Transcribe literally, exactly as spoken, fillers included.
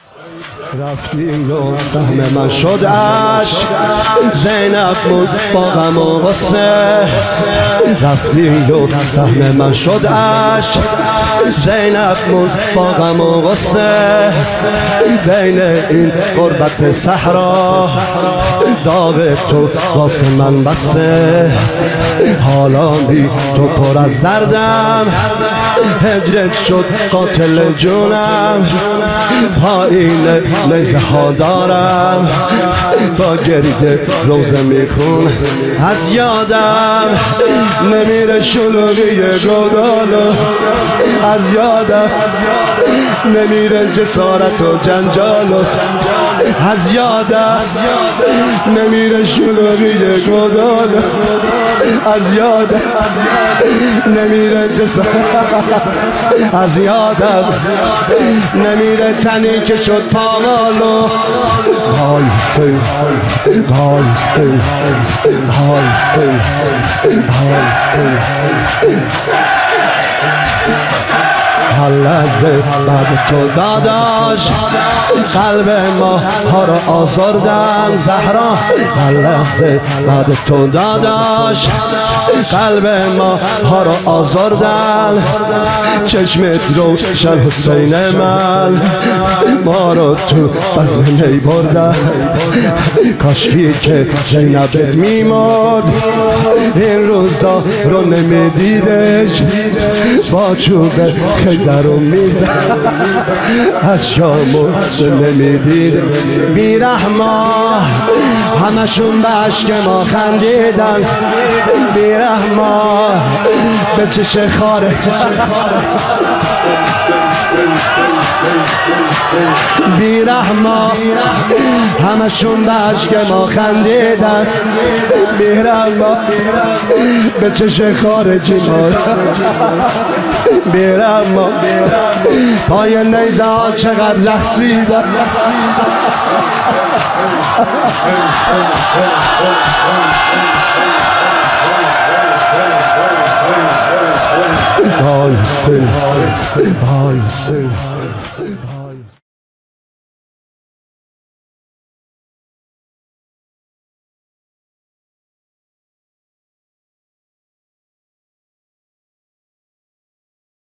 رفتیم و سهم من شد عشق، زینب بود با غم و غصه. رفتیم و سهم من شد عشق، زینب بود با غم و غصه. بین این غربت صحرا داغ تو واسه من بسه. حالا بی تو پر از دردم، هجرت شد قاتل جونم. پایین نیزه ها دارم، با گریه روزه میخونم. از یادم نمیره شلوغی گودالو، از یادم نمیره جسارت و جنجالو، از یادم نمیره شلوغی گودالو، از یادم نمیره جسارت، از یادم نمیره تنی که شد پامالو. بایسته بایسته بایسته بایسته هر لحظه بعد تو داداش قلب ما ها رو آزردن. زهرا هر لحظه بعد تو داداش قلب ما ها رو آزردن. چشمت روشن حسین من، ما رو تو بزم می بردن. کاشکی که زینبت میمرد، این روزا رو نمیدیدش. با چوب خیزه رو میزد، از شامو نمیدید. بیرحما همشون به عشق ما خندیدن. بیرحما به چش خاره بیرحما همشون به عشق ما خندیدن. بیرحما به چش خارجی ما بیرحما پای نیزه ها چقدر لغزیدن. بایسته بایسته